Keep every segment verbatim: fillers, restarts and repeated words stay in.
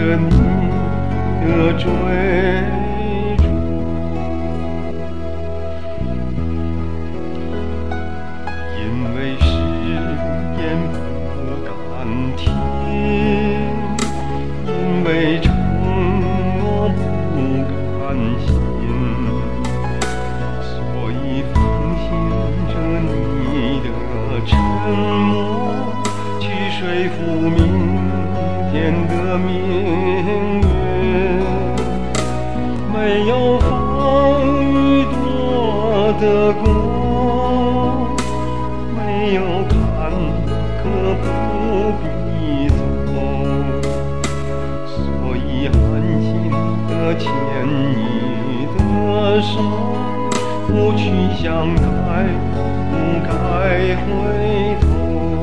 你的追逐。因为誓言不敢听，因为承诺不甘心，所以奉献着你的沉默，去说服明天的命运。没有风雨多的过，没有坎坷不必走，所以安心地牵你的手，不去想该不该回头。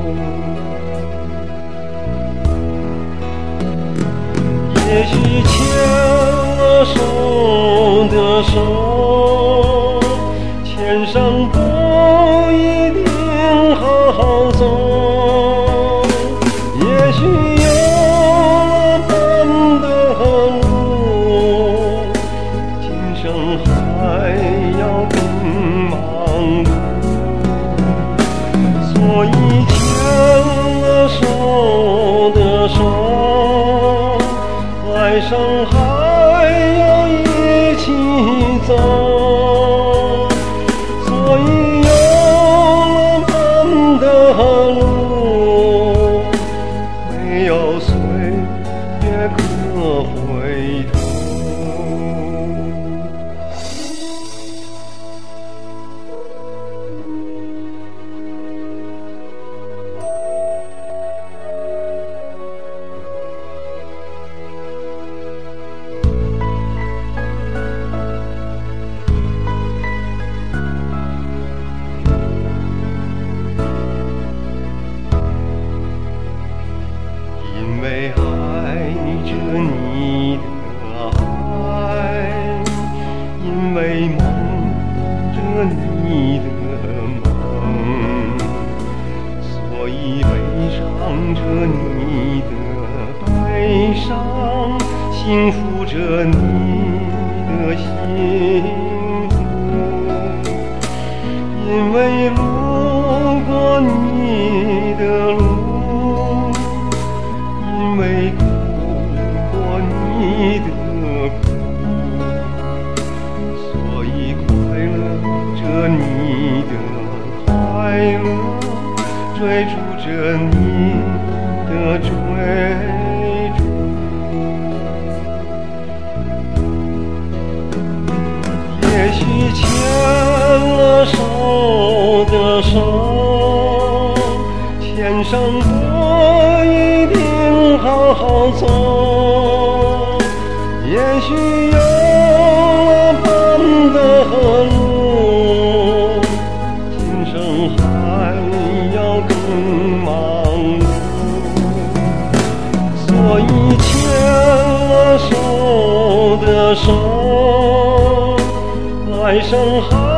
也许牵了手的手，牵上不一定好好走，也许有了伴的路，今生还要更忙碌。所以牵了手的手，来生还要一起走。所以有了伴的路，没有岁月可回头。因为爱着你的爱，因为梦着你的梦，所以悲伤着你的悲伤，幸福着你的幸福。因为路过你的路，因为苦过你的苦，所以快乐着你的快乐，追逐着你的追逐。也许牵了手的手，牵上不一定好好走，也许有了伴的路，今生还要更忙碌。所以牵了手的手，来生还